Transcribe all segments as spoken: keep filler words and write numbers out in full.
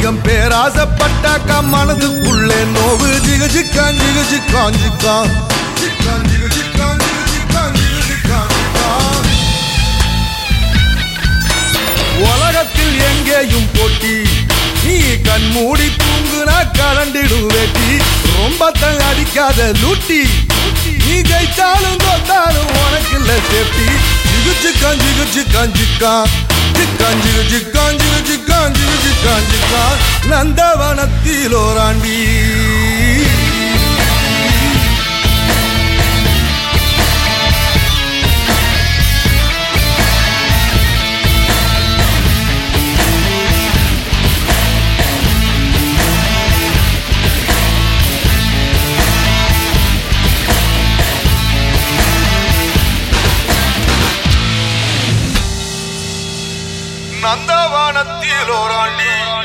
அதிகம் பேராசப்பட்டாக்கா மனதுக்குள்ளே நோவு ஜிகு ஜிக்கான் ஜிகு ஜிக்கான் ஜிக்கான் ஜிக்கான் ஜிகு ஜிக்கான் ஜிகு ஜிக்கான் ஜிகு ஜிக்கான் ஜிக்கான். உலகத்தில் எங்கேயும் போட்டி நீ கண் மூடி தூங்குனா கலண்டிடும் வேட்டி ரொம்ப தங்க அடிக்காத லூட்டி நீ ஜெயிச்சாலும் தோத்தாலும் உனக்கு இல்ல சேஃப்டி ஜிகு ஜிக்கான் ஜிகு ஜிக்கான் ஜிக்கான் ஜிக்கான் ஜிகு ஜிக்கான் ஜிகு ஜிக்கான் ஜிகு ஜிக்கான் ஜிக்கான். நந்தவனத்தில் ஓராண்டி நந்தவனத்தில் ஓராண்டி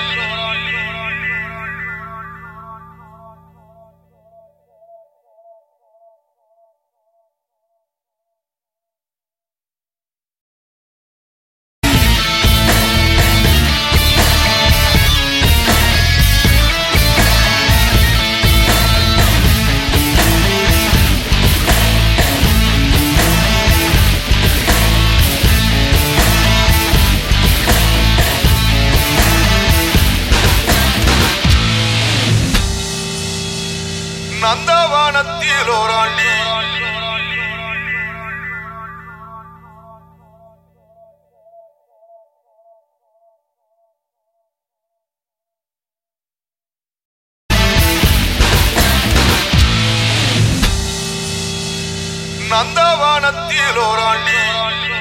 நந்தவனத்தில் ஓராண்டி நந்தவனத்தில் ஓராண்டி